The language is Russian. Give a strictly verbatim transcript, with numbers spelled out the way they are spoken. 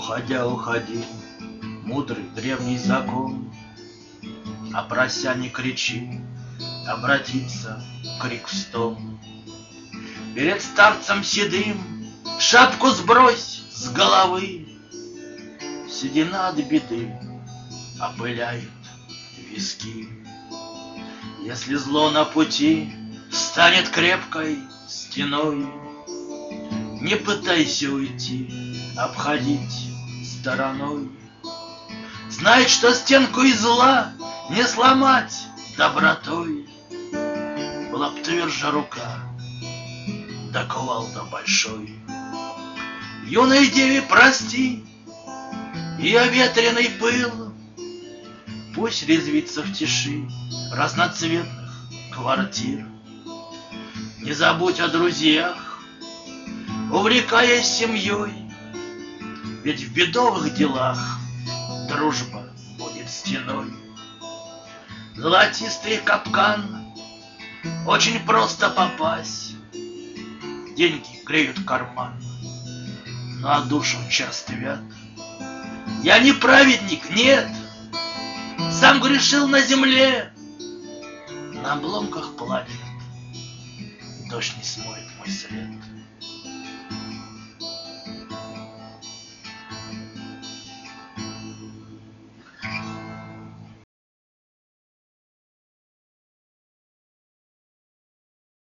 Уходя, уходи, мудрый древний закон, а прося не кричи, обратится крик в стон. Перед старцем седым шапку сбрось с головы, седина от беды опыляет виски. Если зло на пути станет крепкой стеной, не пытайся уйти, обходить стороной. Знай, что стенку из зла не сломать добротой. Была б тверже рука, да кувалда большой. Юной деве прости и ветреный пыл, пусть резвится в тиши разноцветных квартир. Не забудь о друзьях, увлекаясь семьей, ведь в бедовых делах дружба будет стеной. Золотистый капкан очень просто попасть, деньги греют карман, но душу черствят. Я не праведник, нет, сам грешил на земле, на обломках планет дождь не смоет мой след.